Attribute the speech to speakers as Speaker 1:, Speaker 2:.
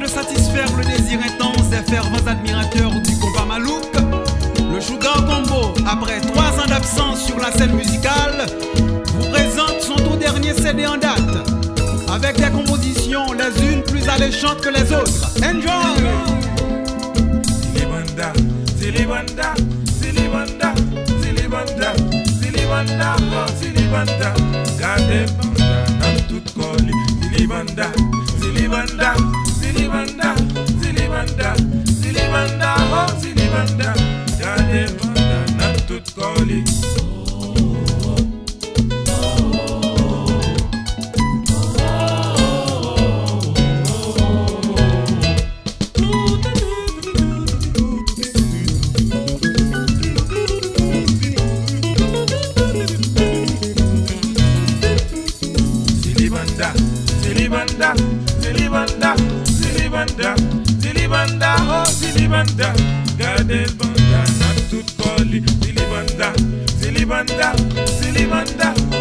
Speaker 1: de satisfaire le désir intense des fervents admirateurs du compas Malouk, le Sugar Combo, après 3 ans d'absence sur la scène musicale, vous présente son tout dernier CD en date, avec des compositions les unes plus alléchantes que les autres. Enjoy!
Speaker 2: Zilibanda, Zilibanda, Zilibanda, Zilibanda, Zilibanda, oh Zilibanda, gade banda, nam tout coli. Zilibanda, Zilibanda, Zilibanda, Zilibanda, Zilibanda, oh Zilibanda, gade banda, nam tout coli. Zilibanda, Zilibanda, Zilibanda, Zilibanda, oh Zilibanda, gade banda, nam tout coli. Zilibanda, Zilibanda, Zilibanda.